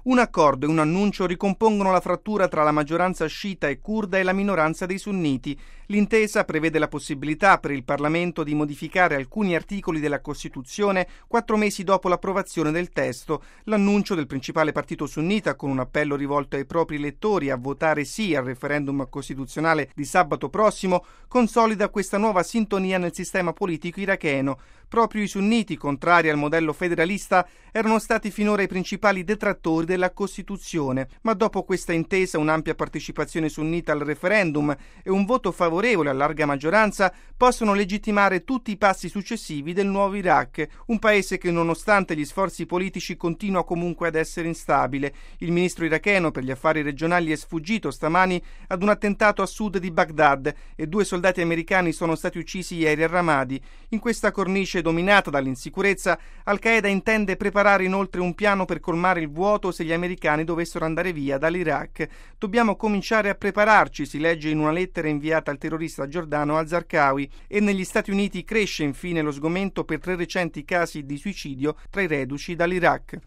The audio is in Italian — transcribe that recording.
Un accordo e un annuncio ricompongono la frattura tra la maggioranza sciita e curda e la minoranza dei sunniti. L'intesa prevede la possibilità per il Parlamento di modificare alcuni articoli della Costituzione 4 mesi dopo l'approvazione del testo. L'annuncio del principale partito sunnita, con un appello rivolto ai propri elettori a votare sì al referendum costituzionale di sabato prossimo, consolida questa nuova sintonia nel sistema politico iracheno. Proprio i sunniti, contrari al modello federalista, erano stati finora i principali detrattori della Costituzione, ma dopo questa intesa un'ampia partecipazione sunnita al referendum e un voto favorevole a larga maggioranza possono legittimare tutti i passi successivi del nuovo Iraq, un paese che nonostante gli sforzi politici continua comunque ad essere instabile. Il ministro iracheno per gli affari regionali è sfuggito stamani ad un attentato a sud di Baghdad e 2 soldati americani sono stati uccisi ieri a Ramadi. In questa cornice dominata dall'insicurezza, Al-Qaeda intende preparare inoltre un piano per colmare il vuoto se gli americani dovessero andare via dall'Iraq. Dobbiamo cominciare a prepararci, si legge in una lettera inviata al terrorista giordano al-Zarqawi, e negli Stati Uniti cresce infine lo sgomento per 3 recenti casi di suicidio tra i reduci dall'Iraq.